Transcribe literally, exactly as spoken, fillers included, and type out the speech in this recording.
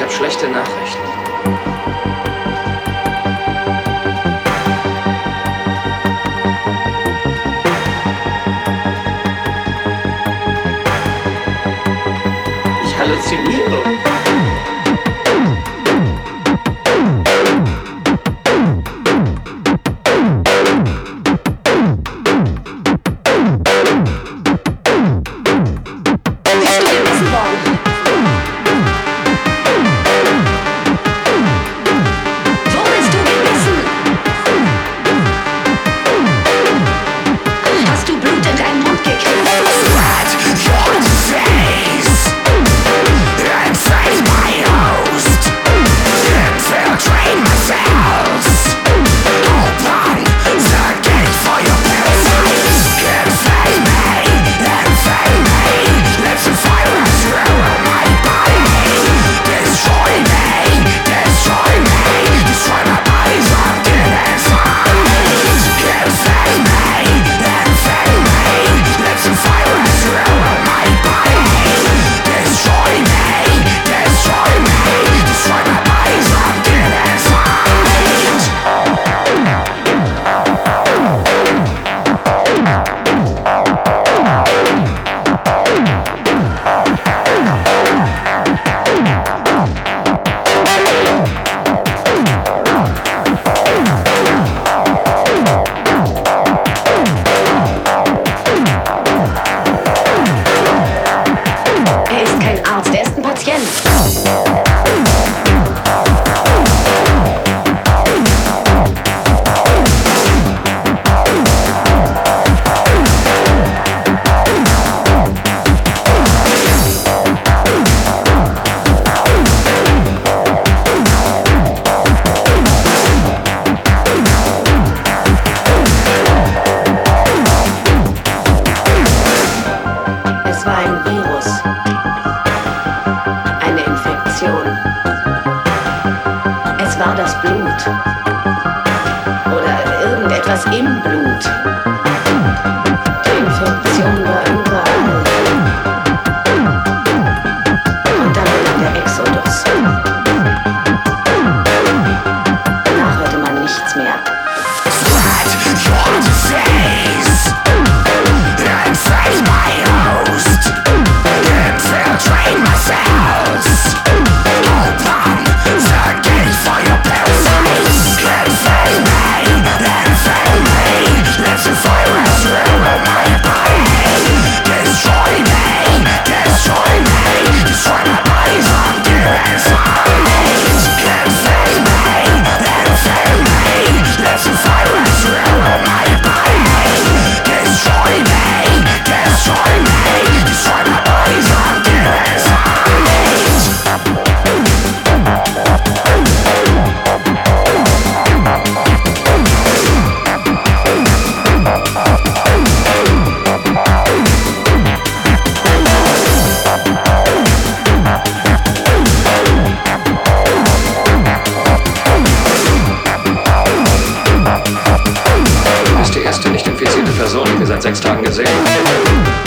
habe schlechte Nachrichten. Ich halluziniere. Es war das Blut. Oder irgendetwas im Blut. Die Infektion war überall. Und dann kam der Exodus. Danach hörte man nichts mehr. Spread your disease. Infect my host. Infiltrate my cells. Open the gate for your parasites. Infect me, infect me. Let the virus ruin my body. Destroy me, destroy me. Destroy my body from the inside. Infect me, infect me. Let the virus ruin my body. Destroy me, destroy me. Destroy my body from the inside. Du bist die erste nicht infizierte Person, die wir seit sechs Tagen gesehen haben.